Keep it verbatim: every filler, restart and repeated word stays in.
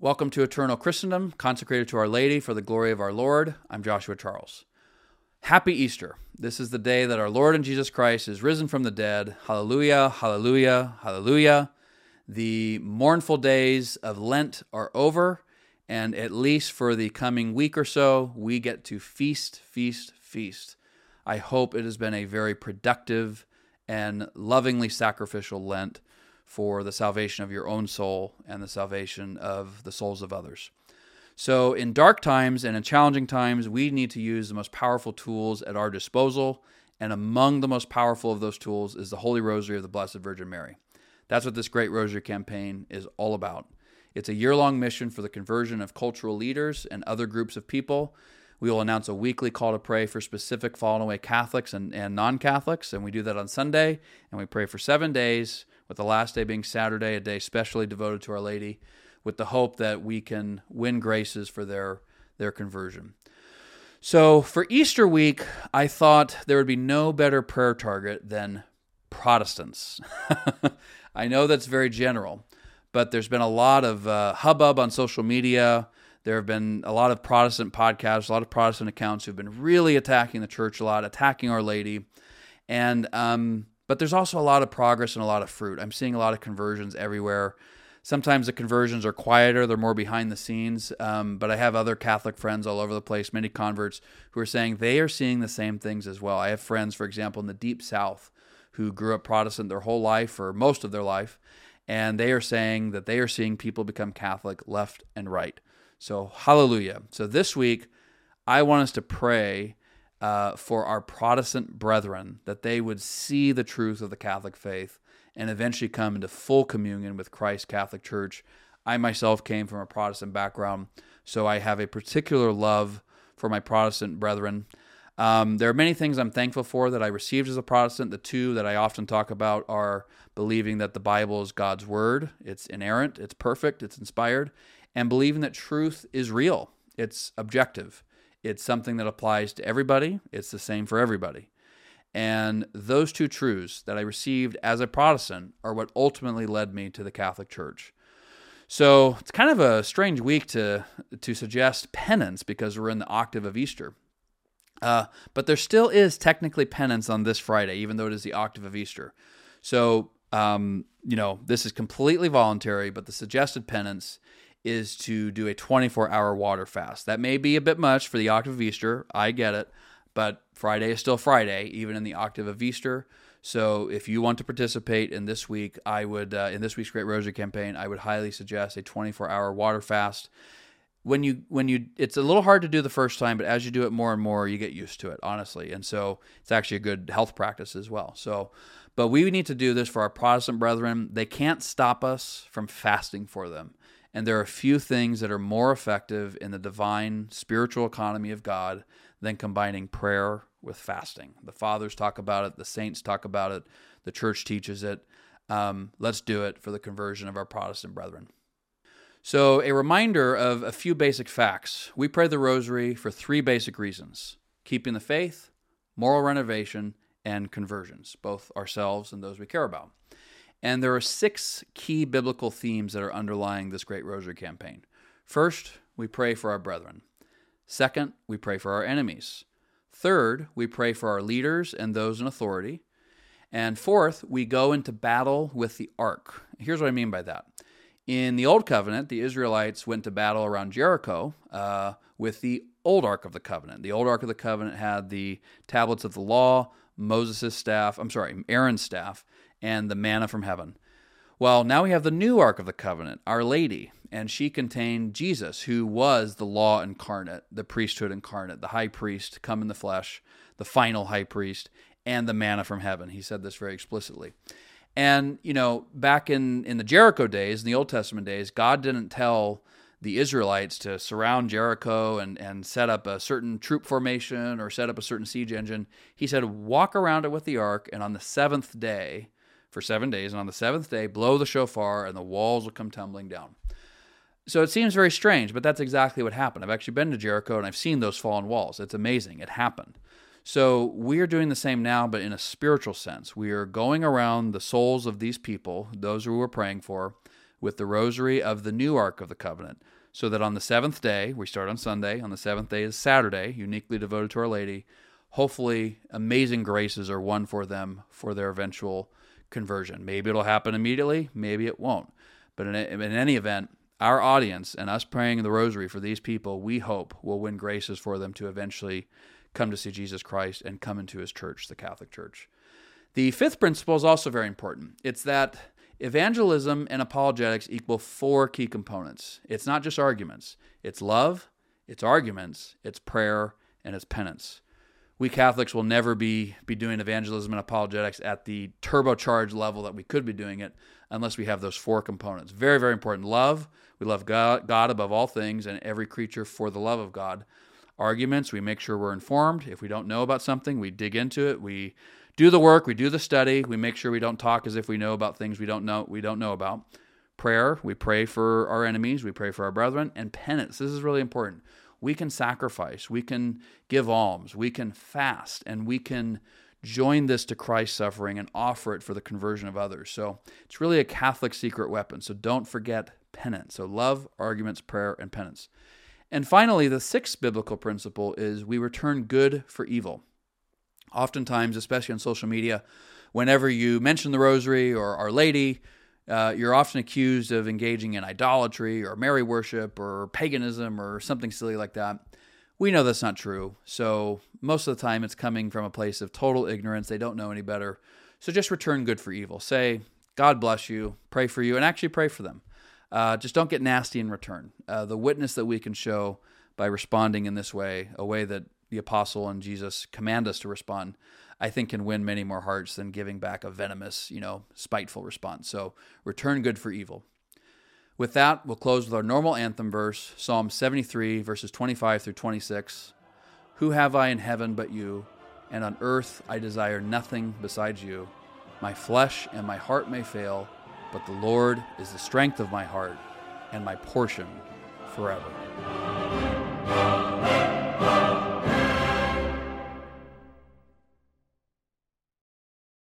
Welcome to Eternal Christendom, consecrated to Our Lady for the glory of our Lord. I'm Joshua Charles. Happy Easter. This is the day that our Lord and Jesus Christ is risen from the dead. Hallelujah, hallelujah, hallelujah. The mournful days of Lent are over, and at least for the coming week or so, we get to feast, feast, feast. I hope it has been a very productive and lovingly sacrificial Lent for the salvation of your own soul and the salvation of the souls of others. So in dark times and in challenging times, we need to use the most powerful tools at our disposal, and among the most powerful of those tools is the Holy Rosary of the Blessed Virgin Mary. That's what this Great Rosary campaign is all about. It's a year-long mission for the conversion of cultural leaders and other groups of people. We will announce a weekly call to pray for specific fallen away Catholics and, and non-Catholics, and we do that on Sunday, and we pray for seven days, with the last day being Saturday, a day specially devoted to Our Lady, with the hope that we can win graces for their, their conversion. So for Easter week, I thought there would be no better prayer target than Protestants. I know that's very general, but there's been a lot of uh, hubbub on social media. There have been a lot of Protestant podcasts, a lot of Protestant accounts who've been really attacking the church a lot, attacking Our Lady. And um, but there's also a lot of progress and a lot of fruit. I'm seeing a lot of conversions everywhere. Sometimes the conversions are quieter, they're more behind the scenes, um, but I have other Catholic friends all over the place, many converts, who are saying they are seeing the same things as well. I have friends, for example, in the Deep South who grew up Protestant their whole life or most of their life, and they are saying that they are seeing people become Catholic left and right. So hallelujah. So this week, I want us to pray uh, for our Protestant brethren, that they would see the truth of the Catholic faith and eventually come into full communion with Christ's Catholic Church. I myself came from a Protestant background, so I have a particular love for my Protestant brethren. Um, there are many things I'm thankful for that I received as a Protestant. The two that I often talk about are believing that the Bible is God's Word. It's inerrant, it's perfect, it's inspired, and believing that truth is real. It's objective. It's something that applies to everybody. It's the same for everybody. And those two truths that I received as a Protestant are what ultimately led me to the Catholic Church. So it's kind of a strange week to, to suggest penance because we're in the octave of Easter. Uh, but there still is technically penance on this Friday, even though it is the octave of Easter. So, um, you know, this is completely voluntary, but the suggested penance is to do a twenty-four hour water fast. That may be a bit much for the octave of Easter. I get it. But Friday is still Friday, even in the octave of Easter. So if you want to participate in this week, I would, uh, in this week's Great Rosary campaign, I would highly suggest a twenty-four hour water fast. When you, when you, it's a little hard to do the first time, but as you do it more and more, you get used to it, honestly. And so it's actually a good health practice as well. So, but we need to do this for our Protestant brethren. They can't stop us from fasting for them. And there are few things that are more effective in the divine spiritual economy of God than combining prayer with fasting. The fathers talk about it. The saints talk about it. The church teaches it. Um, let's do it for the conversion of our Protestant brethren. So a reminder of a few basic facts. We pray the rosary for three basic reasons: keeping the faith, moral renovation, and conversions, both ourselves and those we care about. And there are six key biblical themes that are underlying this Great Rosary campaign. First, we pray for our brethren. Second, we pray for our enemies. Third, we pray for our leaders and those in authority. And fourth, we go into battle with the ark. Here's what I mean by that. In the Old Covenant, the Israelites went to battle around Jericho uh, with the old Ark of the Covenant. The old Ark of the Covenant had the tablets of the law, Moses' staff, I'm sorry, Aaron's staff, and the manna from heaven. Well, now we have the new Ark of the Covenant, Our Lady, and she contained Jesus, who was the law incarnate, the priesthood incarnate, the high priest come in the flesh, the final high priest, and the manna from heaven. He said this very explicitly. And, you know, back in, in the Jericho days, in the Old Testament days, God didn't tell the Israelites to surround Jericho and, and set up a certain troop formation or set up a certain siege engine. He said, walk around it with the ark, and on the seventh day, for seven days, and on the seventh day, blow the shofar, and the walls will come tumbling down. So it seems very strange, but that's exactly what happened. I've actually been to Jericho, and I've seen those fallen walls. It's amazing. It happened. So we are doing the same now, but in a spiritual sense. We are going around the souls of these people, those who we're praying for, with the rosary of the new Ark of the Covenant, so that on the seventh day, we start on Sunday, on the seventh day is Saturday, uniquely devoted to Our Lady, hopefully amazing graces are won for them for their eventual conversion. Maybe it'll happen immediately, maybe it won't. But in, in any event, our audience and us praying the rosary for these people, we hope will win graces for them to eventually come to see Jesus Christ and come into his church, the Catholic Church. The fifth principle is also very important. It's that evangelism and apologetics equal four key components. It's not just arguments. It's love, it's arguments, it's prayer, and it's penance. We Catholics will never be, be doing evangelism and apologetics at the turbocharged level that we could be doing it unless we have those four components. Very, very important. Love, we love God, God above all things and every creature for the love of God. Arguments, we make sure we're informed. If we don't know about something, we dig into it. We do the work, we do the study, we make sure we don't talk as if we know about things we don't know we don't know about. Prayer, we pray for our enemies, we pray for our brethren. And penance, this is really important. We can sacrifice, we can give alms, we can fast, and we can join this to Christ's suffering and offer it for the conversion of others. So it's really a Catholic secret weapon. So don't forget penance. So love, arguments, prayer, and penance. And finally, the sixth biblical principle is we return good for evil. Oftentimes, especially on social media, whenever you mention the Rosary or Our Lady, uh, you're often accused of engaging in idolatry or Mary worship or paganism or something silly like that. We know that's not true. So most of the time, it's coming from a place of total ignorance. They don't know any better. So just return good for evil. Say, God bless you, pray for you, and actually pray for them. Uh, just don't get nasty in return. Uh, the witness that we can show by responding in this way, a way that the apostle and Jesus command us to respond, I think can win many more hearts than giving back a venomous, you know, spiteful response. So return good for evil. With that, we'll close with our normal anthem verse, Psalm seventy-three, verses twenty-five through twenty-six. Who have I in heaven but you? And on earth I desire nothing besides you. My flesh and my heart may fail, but the Lord is the strength of my heart and my portion forever.